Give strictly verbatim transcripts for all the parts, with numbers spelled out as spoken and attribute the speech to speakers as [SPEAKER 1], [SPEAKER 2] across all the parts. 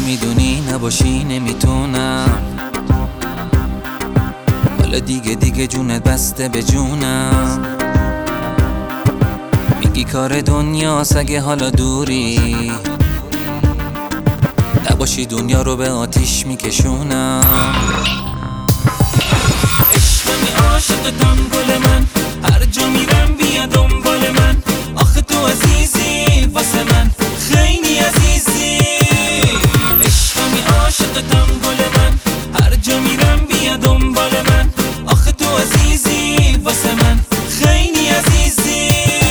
[SPEAKER 1] میدونی نباشی نمیتونم، حالا دیگه دیگه جونت بسته به جونم. میگی کار دنیاست اگه حالا دوری، نباشی دنیا رو به آتیش میکشونم. عشقمی عاشقتم گل من، هر جا میرم بیا دنبال من. آخه تو عزیزی واسه من، خیلی عزیزی. عشقمی عاشقتم گل من، هر جا میرم بیا دنبال من. آخه تو عزیزی واسه من، خیلی عزیزی.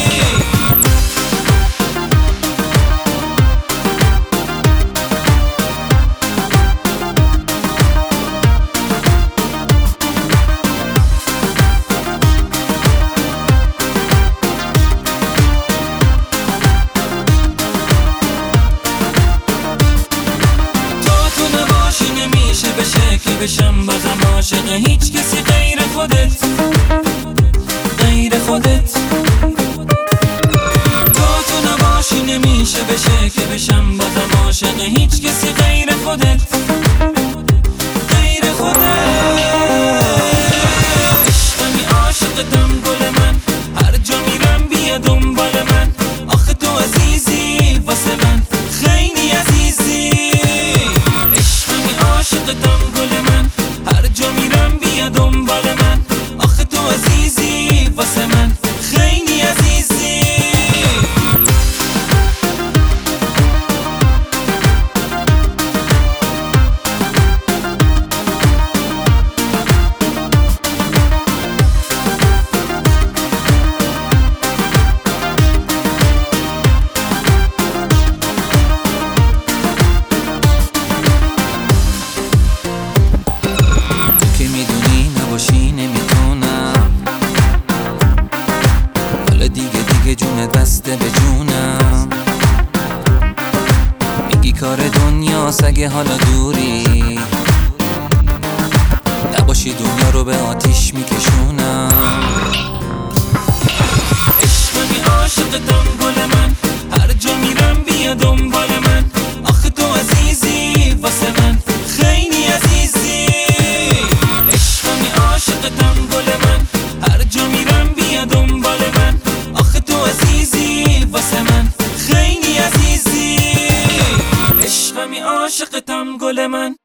[SPEAKER 1] بشه بشم بغم عاشق هیچ کسی غیر خودت، غیر خودت. تو تو نباشی نمیشه بشه که بشم بغم عاشق هیچ کسی غیر خودت، غیر خودت. عشقمی عاشقتم گل من، هر جا میرم بیا دنبال من. آخه تو عزیزی واسه من، خیلی عزیزی. عشقمی عاشقتم گل من، هر جا میرم بیا دنبال من. آخه تو عزیزی واسه من، خیلی عزیزی. جونت بسته به جونم. میگی کار دنیاست اگه حالا دوری، نباشی دنیا رو به آتیش میکشونم. عشقمی عاشقتم گل من، هر جا میرم بیا دنبال من. آخه تو عزیزی واسه من، خیلی عزیزی. عشقمی عاشقتم گل من، هر جا میرم بیا دنبال من. آخه تو عزیزی واسه من، خیلی عزیزی. عشقمی عاشقتم گل من.